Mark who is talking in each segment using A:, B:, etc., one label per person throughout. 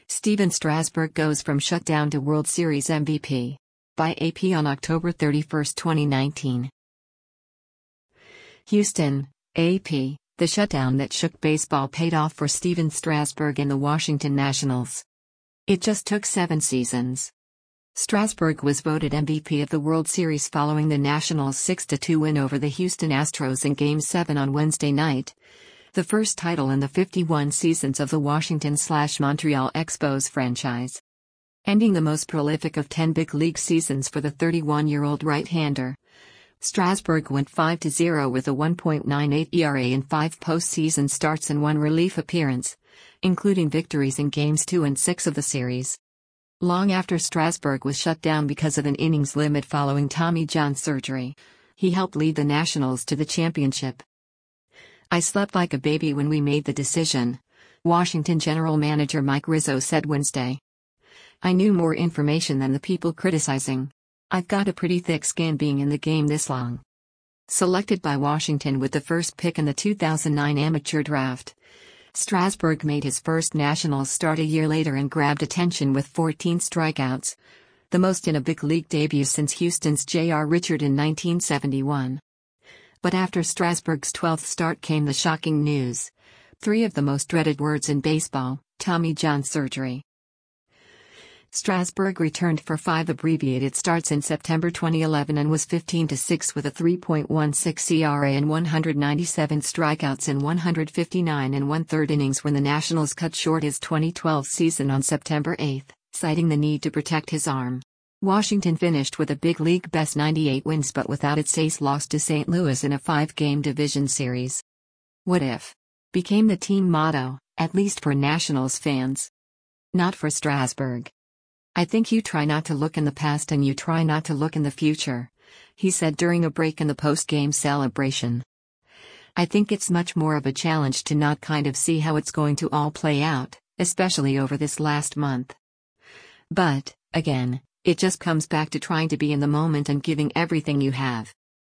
A: Steven Strasburg goes from shutdown to World Series MVP. By AP on October 31, 2019. Houston, AP, the shutdown that shook baseball paid off for Steven Strasburg and the Washington Nationals. It just took 7 seasons. Strasburg was voted MVP of the World Series following the Nationals' 6-2 win over the Houston Astros in Game 7 on Wednesday night, the first title in the 51 seasons of the Washington/Montreal Expos franchise. Ending the most prolific of 10 big league seasons for the 31-year-old right-hander, Strasburg went 5-0 with a 1.98 ERA in 5 postseason starts and 1 relief appearance, including victories in Games 2 and 6 of the series. Long after Strasburg was shut down because of an innings limit following Tommy John surgery, he helped lead the Nationals to the championship. "I slept like a baby when we made the decision," Washington general manager Mike Rizzo said Wednesday. "I knew more information than the people criticizing. I've got a pretty thick skin being in the game this long." Selected by Washington with the first pick in the 2009 amateur draft, Strasburg made his first Nationals start a year later and grabbed attention with 14 strikeouts, the most in a big league debut since Houston's J.R. Richard in 1971. But after Strasburg's 12th start came the shocking news. 3 of the most dreaded words in baseball: Tommy John surgery. Strasburg returned for 5 abbreviated starts in September 2011 and was 15-6 with a 3.16 ERA and 197 strikeouts in 159 1/3 innings when the Nationals cut short his 2012 season on September 8, citing the need to protect his arm. Washington finished with a big league best 98 wins but without its ace lost to St. Louis in a 5-game division series. "What if?" became the team motto, at least for Nationals fans. Not for Strasburg. "I think you try not to look in the past and you try not to look in the future," he said during a break in the post-game celebration. "I think it's much more of a challenge to not kind of see how it's going to all play out, especially over this last month. But, again, it just comes back to trying to be in the moment and giving everything you have."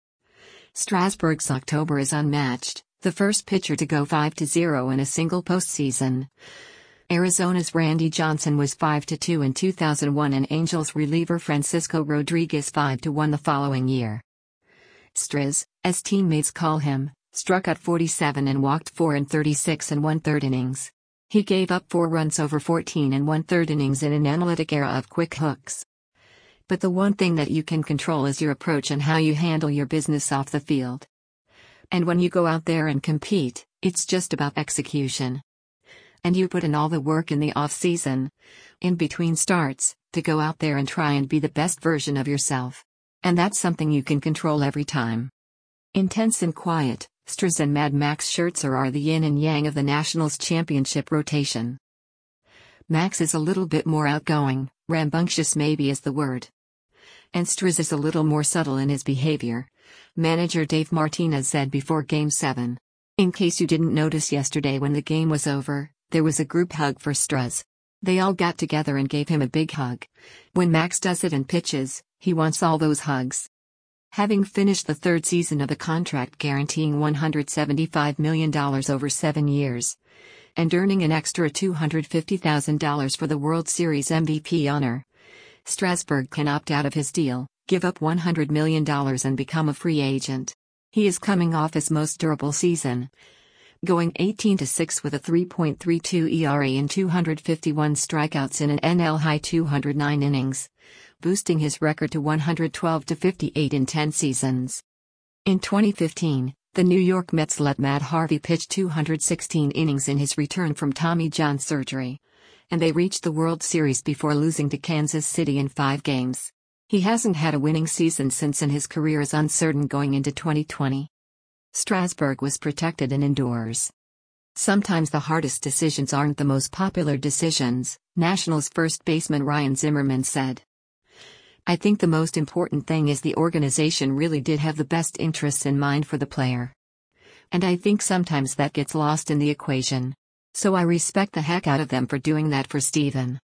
A: Strasburg's October is unmatched, the first pitcher to go 5-0 in a single postseason. Arizona's Randy Johnson was 5-2 in 2001 and Angels reliever Francisco Rodriguez 5-1 the following year. Straz, as teammates call him, struck out 47 and walked 4 in 36 1/3 innings. He gave up 4 runs over 14 1/3 innings in an analytic era of quick hooks. But the one thing that you can control is your approach and how you handle your business off the field. And when you go out there and compete, it's just about execution. And you put in all the work in the off-season, in between starts, to go out there and try and be the best version of yourself. And that's something you can control every time. Intense and quiet, Straz and Mad Max Scherzer are the yin and yang of the Nationals championship rotation. Max is a little bit more outgoing, rambunctious maybe is the word. And Straz is a little more subtle in his behavior, manager Dave Martinez said before Game 7. "In case you didn't notice yesterday when the game was over, there was a group hug for Straz. They all got together and gave him a big hug. When Max does it and pitches, he wants all those hugs." Having finished the 3rd season of a contract guaranteeing $175 million over 7 years, and earning an extra $250,000 for the World Series MVP honor, Strasburg can opt out of his deal, give up $100 million and become a free agent. He is coming off his most durable season, going 18-6 with a 3.32 ERA and 251 strikeouts in an NL-high 209 innings, boosting his record to 112-58 in 10 seasons. In 2015, the New York Mets let Matt Harvey pitch 216 innings in his return from Tommy John surgery, and they reached the World Series before losing to Kansas City in 5 games. He hasn't had a winning season since and his career is uncertain going into 2020. Strasburg was protected and indoors. "Sometimes the hardest decisions aren't the most popular decisions," Nationals first baseman Ryan Zimmerman said. "I think the most important thing is the organization really did have the best interests in mind for the player. And I think sometimes that gets lost in the equation. So I respect the heck out of them for doing that for Steven."